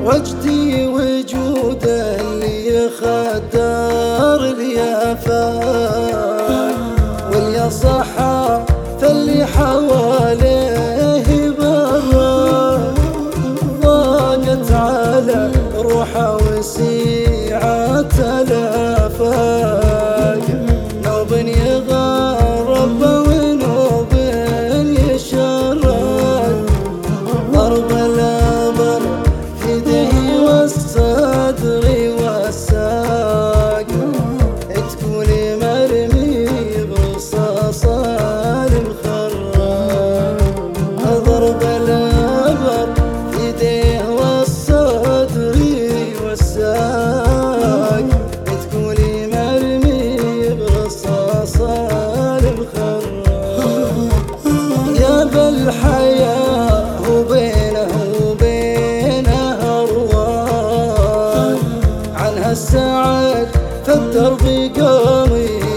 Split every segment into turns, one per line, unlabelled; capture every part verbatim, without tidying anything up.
وجدي وجود اللي خدر اليافات واللي صحى فاللي حواليه برا ضاقت على روحه وسيعة الآفاق نوب يغرب ونوب يشرد ضرب الأبر في يده والصدر والساق تقولي مرمي برصاص المخرج ضرب الأبر في يده والصدر والساق تقولي مرمي برصاص المخرج يا بالحياة وبينه وبينه أروان عنها السعد فالدرب قام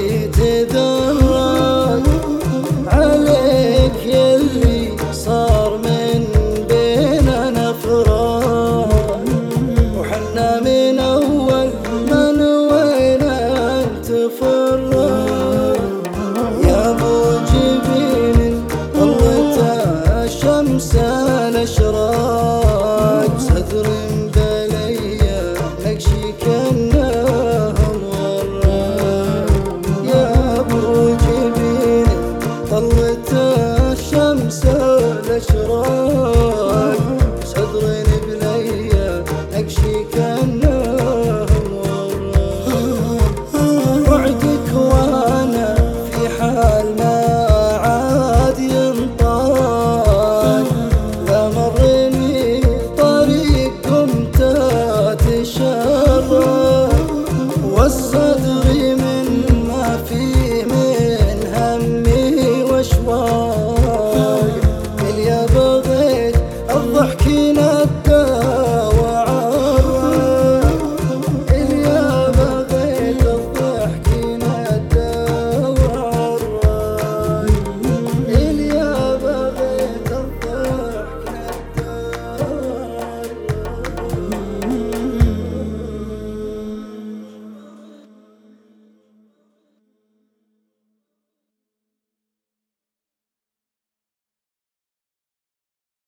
يتدرج عليك يلي صار من بيننا فران وحنا من أول ما نوينا نتفرج يا أبو جبين طلته شمس الأشراق صدر